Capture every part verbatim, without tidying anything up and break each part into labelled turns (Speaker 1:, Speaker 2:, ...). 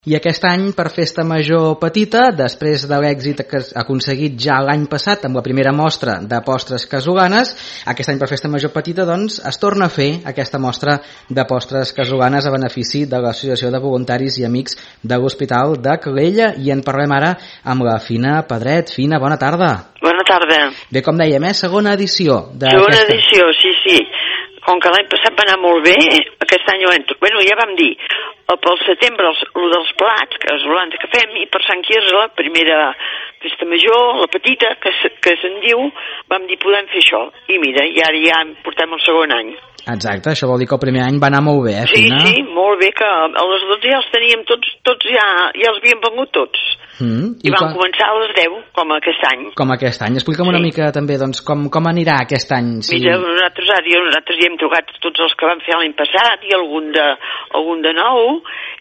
Speaker 1: I aquest any, per Festa Major Petita, després de l'èxit que ha aconseguit ja l'any passat amb la primera mostra de postres casolanes, aquest any per Festa Major Petita doncs, es torna a fer aquesta mostra de postres casolanes a benefici de l'Associació de Voluntaris i Amics de l'Hospital de Calella, i en parlem ara amb la Fina Pedret. Fina, bona tarda.
Speaker 2: Bona tarda.
Speaker 1: Bé, com dèiem, eh? segona edició.
Speaker 2: Segona edició, sí, sí. Com que l'any passat va anar molt bé, aquest any ho hem... Bueno, ja vam dir, pel setembre el, el dels plats, que és l'any que fem, i per Sant Quirze, la primera Festa Major, la petita, que, que se'n diu, vam dir podem fer això. I mira, i ara ja portem el segon any.
Speaker 1: Exacte, això vol dir que el primer any va anar molt bé, eh, Fina?
Speaker 2: Sí, sí, molt bé, que a les dotze ja els teníem tots, tots ja, ja els havíem vengut tots. Mm, I, I vam quan... començar a les deu, com aquest any.
Speaker 1: Com aquest any. Explica'm sí. una mica també, doncs, com, com anirà aquest any.
Speaker 2: Si... Mira, nosaltres, ara, nosaltres ja hem trucat tots els que vam fer l'any passat i algun de, algun de nou,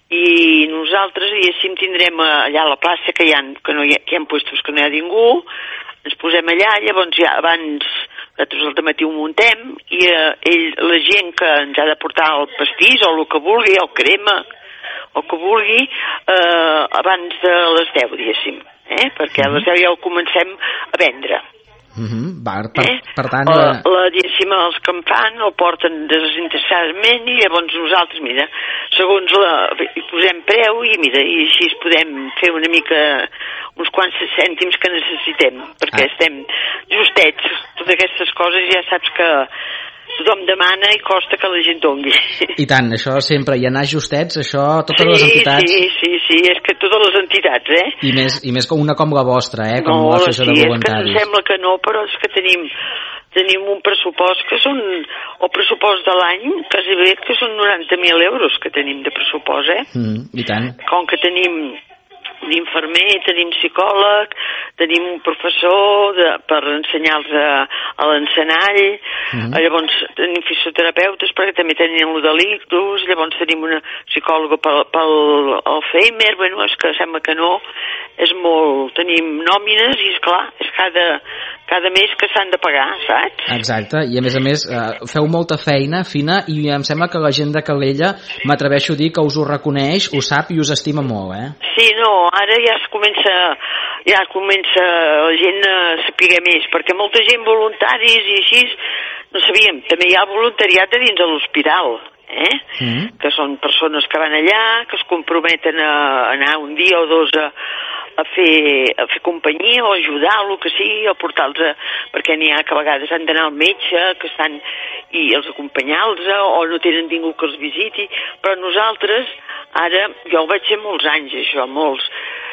Speaker 2: i nosaltres, diguéssim, tindrem allà a la plaça que hi ha, que no hi ha, que hi ha puestos que no hi ha ningú, ens posem allà, llavors ja abans... Nosaltres al dematí ho muntem i eh, ell, la gent que ens ha de portar el pastís o el que vulgui, el crema, el que vulgui, eh, abans de les deu, diguéssim, eh? Perquè a les deu ja ho comencem a vendre.
Speaker 1: Mm-hmm. Va, per, eh? per tant...
Speaker 2: La, la, diguéssim, els que en fan el porten desinteressadament i llavors nosaltres, mira, segons la... hi posem preu i mira, i així podem fer una mica... uns quants cèntims que necessitem, perquè ah. estem justets. Totes aquestes coses ja saps que tothom demana i costa que la gent dongui.
Speaker 1: I tant, això sempre, i anar justets, això, totes
Speaker 2: sí,
Speaker 1: les entitats...
Speaker 2: Sí, sí, sí, és que totes les entitats, eh?
Speaker 1: I més, i més com una com la vostra, eh? Com
Speaker 2: no,
Speaker 1: l'Associació
Speaker 2: sí,
Speaker 1: de Voluntaris.
Speaker 2: És que em sembla que no, però és que tenim... tenim un pressupost que són, el pressupost de l'any, quasi bé que són noranta mil euros que tenim de pressupost, eh?
Speaker 1: Mm, I tant.
Speaker 2: Com que tenim d'infermer, tenim psicòleg, tenim un professor de, per ensenyar-los a, a l'encenall, mm-hmm. llavors tenim fisioterapeutes perquè també tenim el de l'ictus, llavors tenim una psicòloga pel, pel Alzheimer, bueno, és que sembla que no, és molt, tenim nòmines i esclar, és cada, cada mes que s'han de pagar, saps?
Speaker 1: Exacte, i a més a més eh, feu molta feina, Fina, i em sembla que la gent de Calella, m'atreveixo a dir que us ho reconeix, ho sap i us estima molt, eh?
Speaker 2: Sí, no, ara ja es comença, ja comença la gent a saber més, perquè molta gent voluntaris i així no sabíem. També hi ha voluntariat de dins de l'hospital, eh? Mm. Que són persones que van allà, que es comprometen a anar un dia o dos a, a, fer, a fer companyia o ajudar, el que sigui, o portar-los a... perquè n'hi ha que a vegades han d'anar al metge, que estan... i els acompanyar-los, o no tenen ningú que els visiti, però nosaltres, ara, jo ho vaig fer molts anys, això, molts,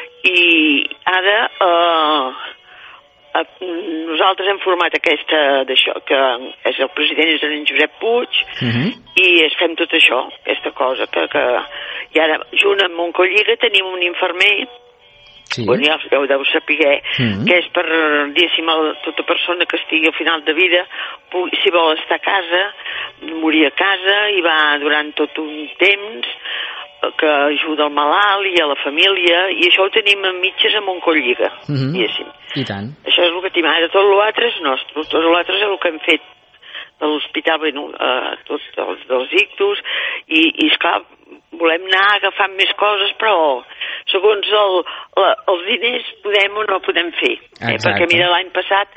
Speaker 2: i ara eh, eh, nosaltres hem format aquesta d'això, que és el president és en Josep Puig, uh-huh. i es fem tot això, aquesta cosa, que, que i ara, junt amb Montcolliga, tenim un infermer, sí. Bueno, ja ho deu saber, mm-hmm. que és per, diguéssim, tota persona que estigui al final de vida, pugui, si vol estar a casa, morir a casa, i va durant tot un temps, que ajuda al malalt i a la família, i això ho tenim en mitges a Montcolliga, mm-hmm. diguéssim.
Speaker 1: I tant.
Speaker 2: Això és el que tenim ara, tot l'altre és nostre, tot l'altre és el que hem fet de l'hospital, bueno, eh, tots els dels ictus, i, i esclar, volem anar agafant més coses, però segons el, la, els diners podem o no podem fer. Eh? Perquè mira, l'any passat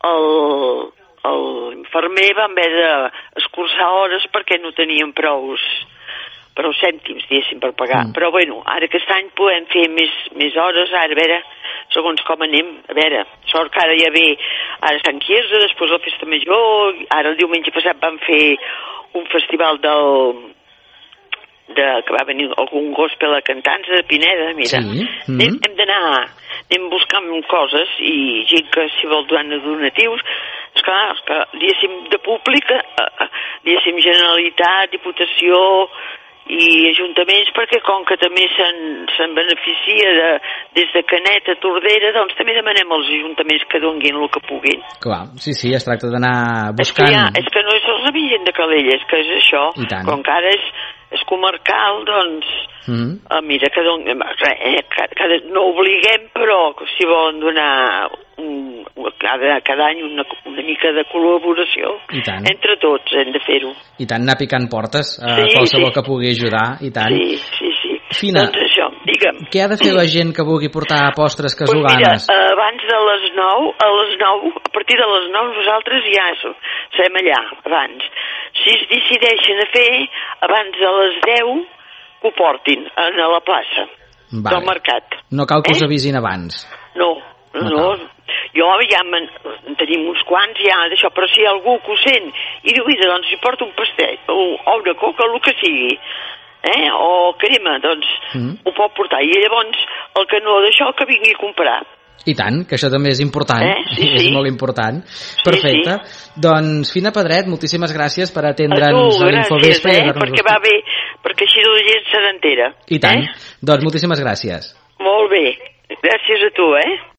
Speaker 2: l'infermer va haver d'escurçar hores perquè no teníem prous, prou cèntims, diguéssim, per pagar. Mm. Però bueno, ara aquest any podem fer més, més hores, ara a veure, segons com anem, a veure, sort que ara ja ve ara Sant Quirze, després la Festa Major, ara el diumenge passat vam fer un festival del... De, que va venir algun gospel a cantar-nos de Pineda, mira, sí. mm-hmm. hem, hem d'anar anem buscant coses i gent que s'hi vol donar donatius, esclar, que diguéssim de pública, eh, diguéssim Generalitat, Diputació i ajuntaments, perquè com que també se'n, se'n beneficia de, des de Canet a Tordera, doncs també demanem als ajuntaments que donguin el que puguin.
Speaker 1: Clar, sí, sí, es tracta d'anar buscant...
Speaker 2: És que, ja, és que no és la gent de Calella, és que és això, com que ara és és comarcal, doncs, mm. eh, mira, que, don, eh, que, que no obliguem, però si volen donar un, cada, cada any una, una mica de col·laboració, entre tots hem de fer-ho.
Speaker 1: I tant, anar picant portes a sí, qualsevol sí. que pugui ajudar, i tant.
Speaker 2: Sí, sí, sí.
Speaker 1: Fina,
Speaker 2: doncs això. Digue'm.
Speaker 1: Què ha de fer la gent que vulgui portar postres
Speaker 2: Pues mira,
Speaker 1: casolanes?
Speaker 2: abans de les nou, a les nou, a partir de les nou nosaltres ja serem allà, abans. Si es decideixen a fer, abans de les deu, que ho portin a la plaça
Speaker 1: Vale.
Speaker 2: del mercat.
Speaker 1: No cal que
Speaker 2: Eh?
Speaker 1: us avisin abans.
Speaker 2: No, no,
Speaker 1: No
Speaker 2: no. Jo ja en tenim uns quants ja d'això, però si hi ha algú que ho sent i diu, mira, doncs hi porto un pastell o, o una coca, el que sigui, eh? o crema, doncs
Speaker 1: Mm.
Speaker 2: ho pot portar. I llavors el que no d'això que vingui a comprar.
Speaker 1: I tant, que això també és important,
Speaker 2: Eh? Sí,
Speaker 1: és
Speaker 2: sí.
Speaker 1: molt important. Perfecte.
Speaker 2: Sí,
Speaker 1: Doncs, Fina Pedret, moltíssimes gràcies per
Speaker 2: A tu,
Speaker 1: atendre'ns a
Speaker 2: gràcies,
Speaker 1: l'Infovespre. i
Speaker 2: eh?
Speaker 1: donar-nos
Speaker 2: perquè
Speaker 1: els-
Speaker 2: va bé, perquè així la gent se n'entera.
Speaker 1: I tant.
Speaker 2: Eh?
Speaker 1: Doncs moltíssimes gràcies.
Speaker 2: Molt bé. Gràcies a tu, eh?